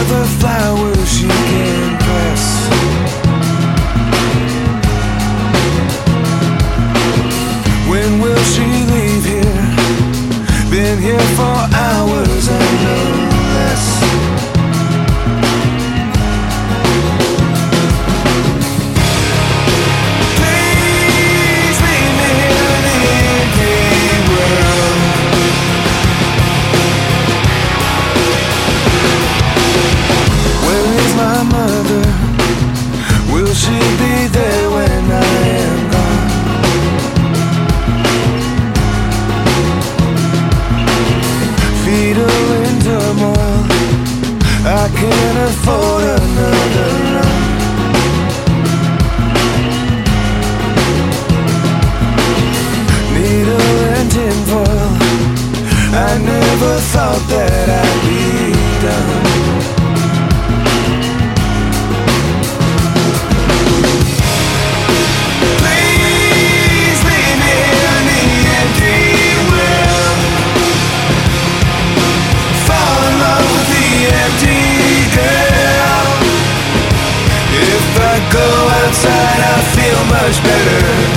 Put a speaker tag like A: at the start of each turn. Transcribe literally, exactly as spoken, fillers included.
A: the flowers she can press. When will she leave here? Been here for hours and no less. Please leave me in the empty world. Where is my mother? Will she be there when I am gone? Fetal in turmoil, I can't afford another run. Needle and tinfoil, I never thought that I'd be done. Please leave me in the empty world. Fall in love with the empty girl. If I go outside, I feel much better.